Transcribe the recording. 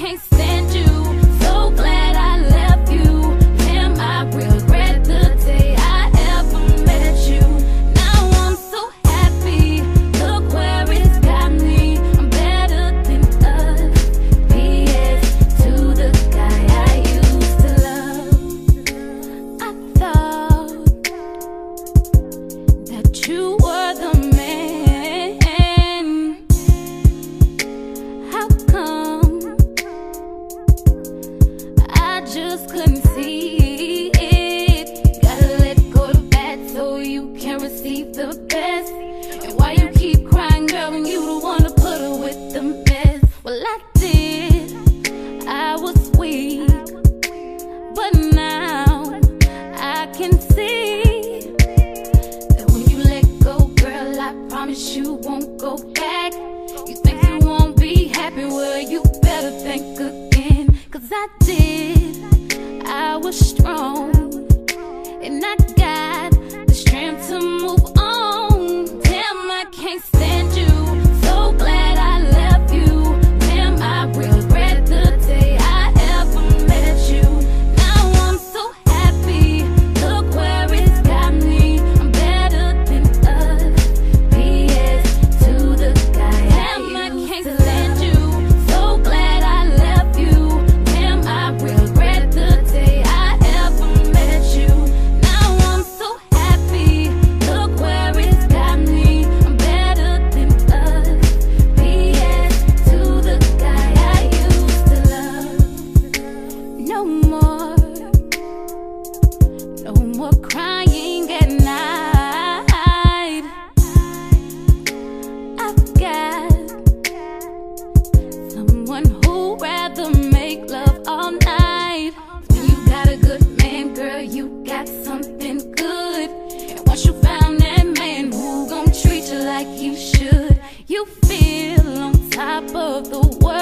can't stand you. So glad I left you. Damn, I regret the day I ever met you. Now I'm so happy. Look where it's got me. I'm better than us. PS to the guy I used to love. I thought that you were the man. How come I just couldn't see it? Gotta let go of the bad so you can receive the best. And why you keep crying, girl, when you the one to put her with the best? Well, I did, I was weak, but now I can see that when you let go, girl, I promise you won't go back. You think you won't be happy, well, you better think again. Cause I did, I was strong, and I got the strength to move on. Damn, I can't stand you. So glad I left you. Damn, I regret the day I ever met you. Now I'm so happy. Look where it's got me. I'm better than us. PS to the guy I used to stand you. So glad I left you. Damn, I regret the day I ever met you. Now I'm so happy. Look where it's got me. I'm better than us. PS to the guy I used to love. No more, no more crying at night. I've got someone who'd rather make love all night. When you got a good man, girl, you got something good. And once you found that man who gon' treat you like you should, you feel on top of the world.